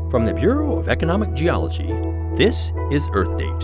From the Bureau of Economic Geology, this is Earth Date.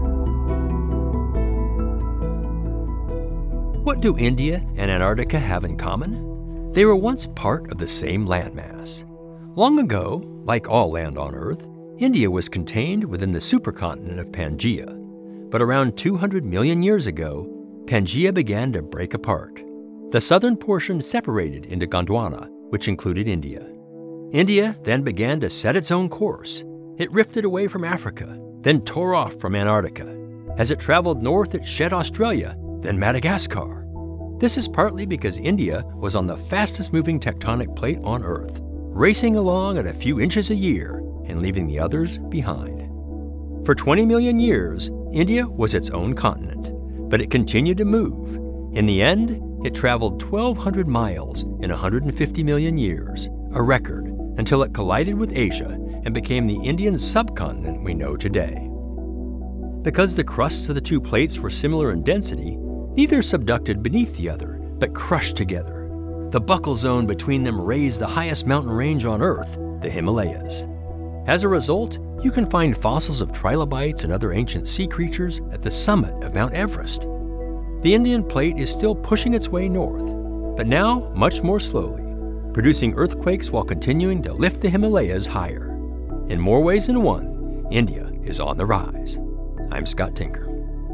What do India and Antarctica have in common? They were once part of the same landmass. Long ago, like all land on Earth, India was contained within the supercontinent of Pangaea. But around 200 million years ago, Pangaea began to break apart. The southern portion separated into Gondwana, which included India. India then began to set its own course. It rifted away from Africa, then tore off from Antarctica. As it traveled north, it shed Australia, then Madagascar. This is partly because India was on the fastest-moving tectonic plate on Earth, racing along at a few inches a year and leaving the others behind. For 20 million years, India was its own continent, but it continued to move. In the end, it traveled 1,200 miles in 150 million years, a record, until it collided with Asia and became the Indian subcontinent we know today. Because the crusts of the two plates were similar in density, neither subducted beneath the other, but crushed together. The buckle zone between them raised the highest mountain range on Earth, the Himalayas. As a result, you can find fossils of trilobites and other ancient sea creatures at the summit of Mount Everest. The Indian plate is still pushing its way north, but now much more slowly, producing earthquakes while continuing to lift the Himalayas higher. In more ways than one, India is on the rise. I'm Scott Tinker.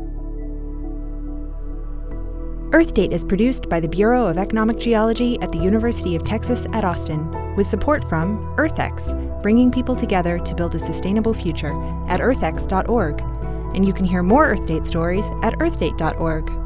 Earth Date is produced by the Bureau of Economic Geology at the University of Texas at Austin, with support from EarthX, bringing people together to build a sustainable future at earthx.org. And you can hear more Earth Date stories at earthdate.org.